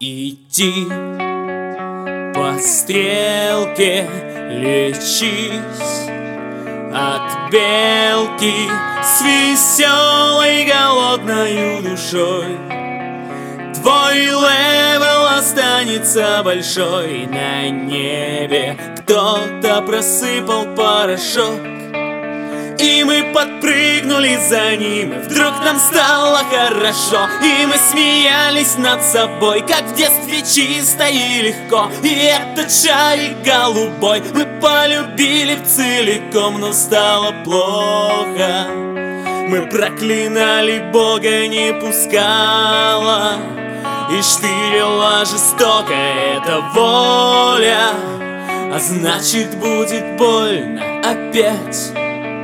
Иди по стрелке, лечись от белки с веселой голодной душой. Твой левел останется большой. На небе кто-то просыпал порошок, и мы подпрыгнули за ним, и вдруг нам стало хорошо. И мы смеялись над собой, как в детстве, чисто и легко. И этот шарик голубой мы полюбили целиком, но стало плохо. Мы проклинали Бога, не пускала и штырила жестоко эта воля, а значит будет больно опять.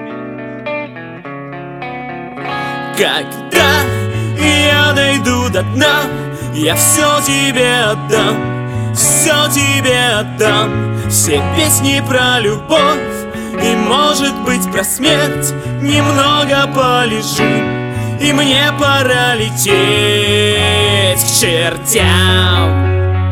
Когда я дойду до дна, я все тебе отдам, все тебе отдам. Все песни про любовь и, может быть, про смерть. Немного полежим, и мне пора лететь к чертям.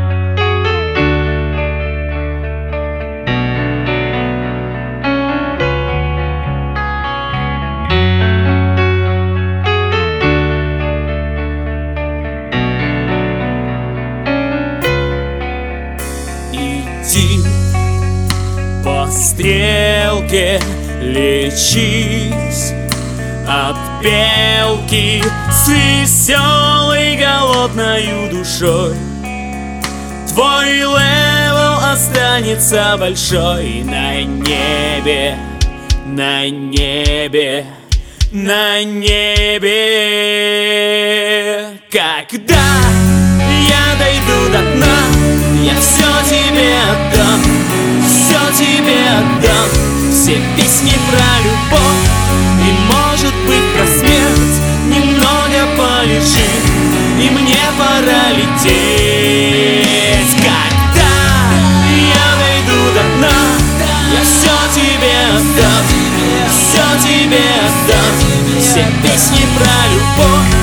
Иди по стрелке, лечись от белки с веселой голодной душой. Твой левел останется большой. На небе, на небе, на небе. Когда я дойду до дна, я все тебе отдам, все тебе отдам. Все песни про любовь и, может быть, про смерть. Немного полежи, и мне пора лететь. Когда я дойду до дна, я все тебе отдам, все тебе отдам. Все песни про любовь